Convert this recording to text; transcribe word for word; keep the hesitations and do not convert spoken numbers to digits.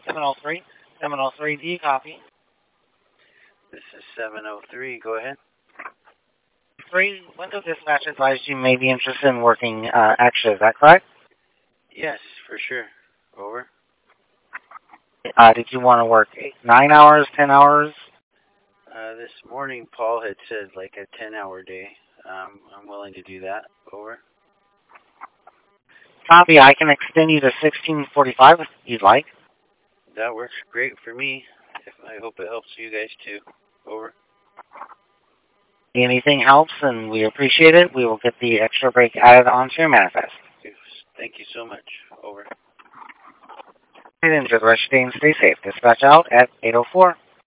seven oh three. seven oh three, do you copy? This is seven oh three. Go ahead. Three, Window Dispatch advised you may be interested in working uh, extra. Is that correct? Yes, for sure. Over. Uh, did you want to work eight, nine hours, ten hours? Uh, this morning, Paul had said like a ten-hour day. Um, I'm willing to do that. Over. Copy. I can extend you to sixteen forty-five if you'd like. That works great for me. If, I hope it helps you guys too. Over. Anything helps, and we appreciate it. We will get the extra break added onto your manifest. Thank you so much. Over. And enjoy the rest of your day and stay safe. Dispatch out at eight oh four.